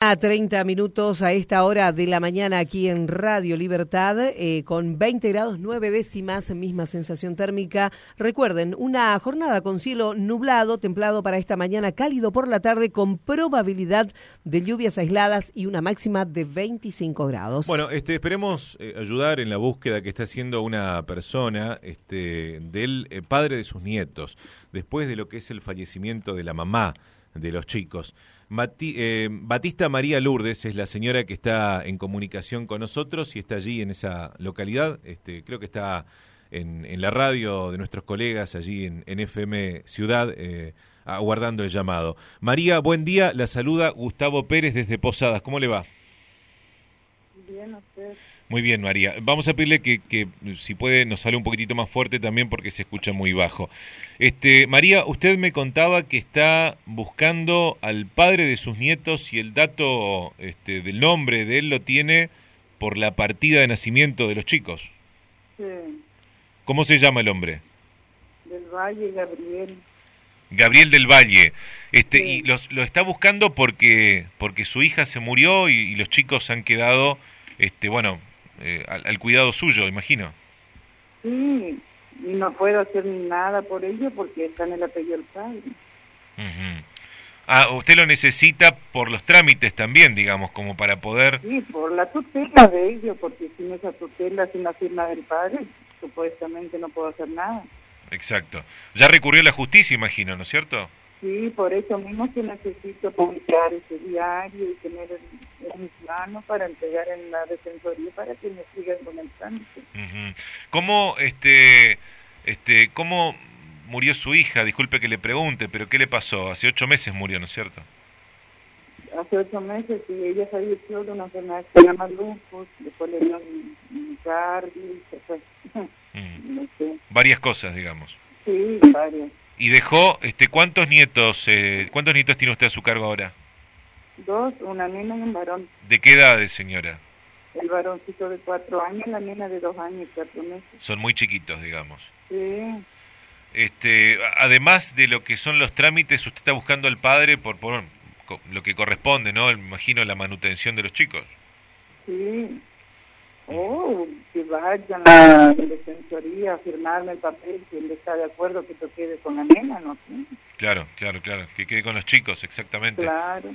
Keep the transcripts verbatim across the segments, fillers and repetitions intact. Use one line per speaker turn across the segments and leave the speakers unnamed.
mañana, treinta minutos a esta hora de la mañana aquí en Radio Libertad, eh, con veinte grados nueve décimas, misma sensación térmica. Recuerden, una jornada con cielo nublado, templado para esta mañana, cálido por la tarde, con probabilidad de lluvias aisladas y una máxima de veinticinco grados.
Bueno, este, esperemos eh, ayudar en la búsqueda que está haciendo una persona este, del eh, padre de sus nietos, después de lo que es el fallecimiento de la mamá de los chicos. Mati, eh, Batista María Lourdes es la señora que está en comunicación con nosotros y está allí en esa localidad. Este, creo que está en, en la radio de nuestros colegas allí en, en F M Ciudad, eh, aguardando el llamado. María, buen día. La saluda Gustavo Pérez desde Posadas. ¿Cómo le va?
Bien, usted.
Muy bien, María. Vamos a pedirle que, que si puede nos hable un poquitito más fuerte también porque se escucha muy bajo. Este, María, usted me contaba que está buscando al padre de sus nietos y el dato este, del nombre de él lo tiene por la partida de nacimiento de los chicos.
Sí.
¿Cómo se llama el hombre?
Del Valle, Gabriel.
Gabriel del Valle. Este,
Sí.
Y los, lo está buscando porque porque su hija se murió y, y los chicos han quedado, este, bueno, eh, al, al cuidado suyo, imagino.
Sí, y no puedo hacer nada por ello porque está en el apellido del padre.
Uh-huh. Ah, usted lo necesita por los trámites también, digamos, como para poder...
Sí, por la tutela de ellos, porque sin esa tutela, sin la firma del padre, supuestamente no puedo hacer nada.
Exacto. Ya recurrió a la justicia, imagino, ¿no es cierto?
Sí, por eso mismo que necesito publicar ese diario y tener en, en mis manos para entregar en la defensoría para que me sigan con el trámite.
Uh-huh. ¿Cómo, este, este, cómo murió su hija? Disculpe que le pregunte, pero ¿qué le pasó? Hace ocho meses murió, ¿no es cierto?
Hace ocho meses y ella falleció de una enfermedad que se llama lupus, después le dio un, un cardio y se fue.
Uh-huh.
No sé.
Varias cosas, digamos.
Sí, varias.
Y dejó, este, ¿cuántos nietos, eh, cuántos nietos tiene usted a su cargo ahora?
Dos, una nena y un varón.
¿De qué edades, señora?
El varoncito de cuatro años, la nena de dos años y cuatro meses.
Son muy chiquitos, digamos.
Sí,
Este, además de lo que son los trámites, usted está buscando al padre por, por co- lo que corresponde, ¿no? Me imagino la manutención de los chicos.
sí. Oh, que vayan a la defensoría a firmarme el papel, si él está de acuerdo que te quede con la nena, ¿no? Sí,
Claro, claro, claro. Que quede con los chicos, exactamente.
claro.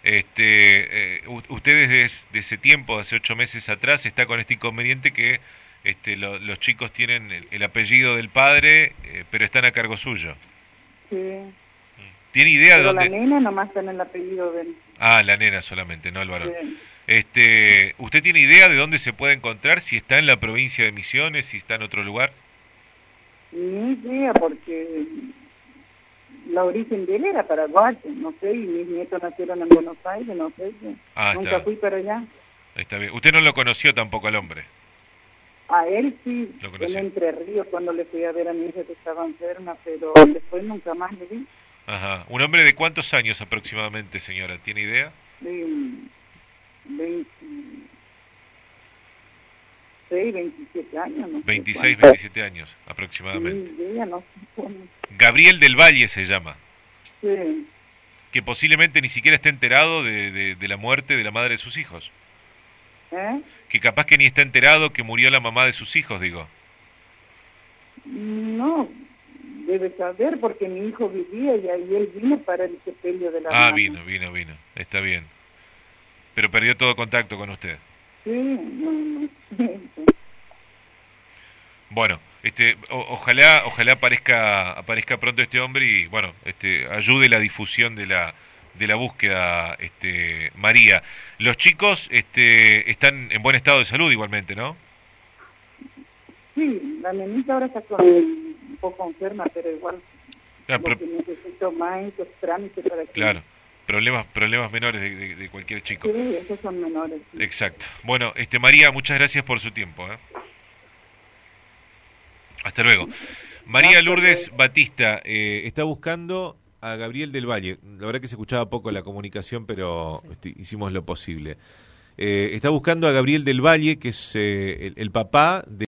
Este, eh, u- usted desde de ese tiempo, hace ocho meses atrás, está con este inconveniente que este, lo- los chicos tienen el, el apellido del padre, eh, pero están a cargo suyo.
Sí.
¿Tiene idea de
Pero la
dónde?
nena nomás está en el apellido de él.
Ah, la nena solamente, no el varón.
Sí.
Este, ¿usted tiene idea de dónde se puede encontrar? Si está en la provincia de Misiones, si está en otro lugar.
Ni idea, porque la origen de él era paraguayo, no sé, y mis nietos nacieron en Buenos Aires, no sé. Yo
Ah,
nunca
está.
fui para allá.
Está bien. Usted no lo conoció tampoco al hombre.
A él sí,
Lo
en
conocí.
Entre Ríos, cuando le fui a ver a mi hija que estaba enferma, pero después nunca más le vi.
Ajá. ¿Un hombre de cuántos años aproximadamente, señora? ¿Tiene idea?
De veintiséis, veintisiete años, no sé
veintiséis,
cuánto.
veintisiete años aproximadamente.
Ni idea, no sé cómo.
Gabriel del Valle se llama.
Sí,
Que posiblemente ni siquiera esté enterado de, de, de la muerte de la madre de sus hijos.
¿eh?
Que capaz que ni está enterado que murió la mamá de sus hijos, digo.
No, debe saber porque mi hijo vivía y ahí él vino para el sepelio de la
Ah,
mamá.
vino, vino, vino. Está bien. Pero perdió todo contacto con usted.
Sí, no, no sé.
Bueno, este, o- ojalá, ojalá aparezca, aparezca pronto este hombre y bueno, este, ayude la difusión de la, de la búsqueda, este, María. Los chicos, este, están en buen estado de salud igualmente, ¿no?
Sí, la nenita ahora está con, un poco enferma, pero igual
Ah,
lo
pro-
que necesito más esos trámites para que...
claro, problemas, problemas menores de, de- de cualquier chico.
Sí, esos son menores. Sí.
Exacto. Bueno, este, María, muchas gracias por su tiempo, ¿eh? Hasta luego. María
Hasta
Lourdes
luego.
Batista eh, está buscando a Gabriel del Valle. La verdad que se escuchaba poco la comunicación, pero este, hicimos lo posible. Eh, está buscando a Gabriel del Valle, que es eh, el, el papá de